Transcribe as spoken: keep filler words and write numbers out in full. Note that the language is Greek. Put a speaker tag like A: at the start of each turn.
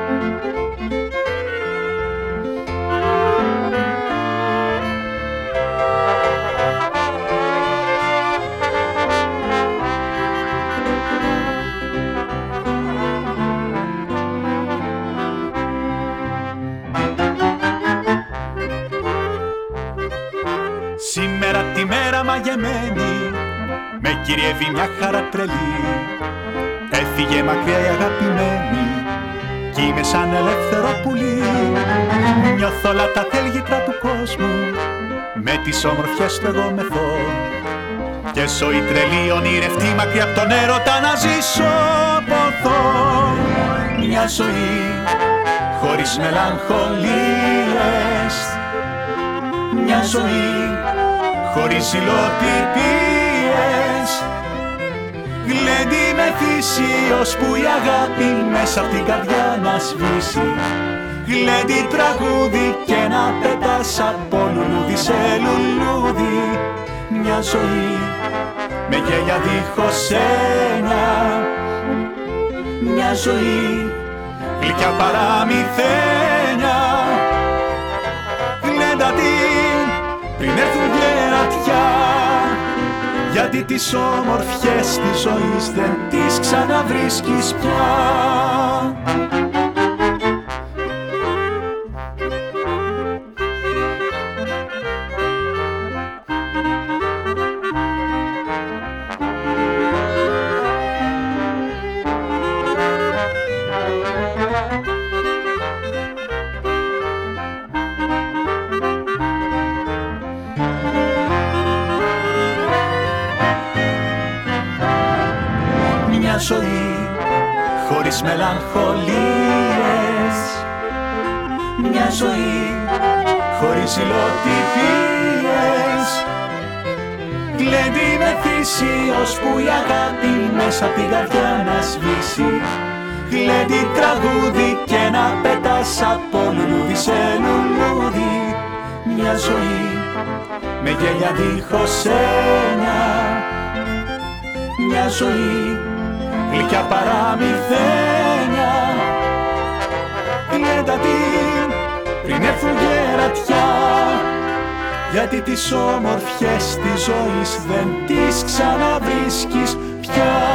A: Σήμερα τη μέρα μαγεμένη με κυριεύει μια χαρά τρελή. Έφυγε μακριά η αγαπημένη κι είμαι σαν ελεύθερο πουλί. Νιώθω όλα τα θέλγητρα του κόσμου με τις όμορφιες του εγώ μεθώ. Και ζωή τρελή ονειρευτεί μακριά απ' τον έρωτα να ζήσω ποθώ. Μια ζωή χωρίς μελαγχολίες, μια ζωή χωρίς υλοτυπίες. Γλέντι με θυσίως που η αγάπη μέσα απ' την καρδιά να σβήσει. Γλέντι τραγούδι και να πετάς από λουλούδι σε λουλούδι. Μια ζωή με γέλια δίχως έννοια, μια ζωή γλυκιά παραμυθένια. Γλέντα την πριν έρθουν γερατιά, γιατί τις όμορφιες της ζωής δεν τις ξαναβρίσκεις πια. Μια ζωή χωρίς μελαγχολίες, μια ζωή χωρίς υλοτυπίες. Γλέντι με θυσίως που η αγάπη μέσα απ' την καρδιά να σβήσει. Γλέντι τραγούδι και να πετάς από λουλούδι σε λουλούδι. Μια ζωή με γέλια δίχως έννοια, μια ζωή γλυκιά παραμυθένια. Γλέντα την πριν έρθουν γερατιά, γιατί τις όμορφιες της ζωής δεν τις ξαναβρίσκεις πια.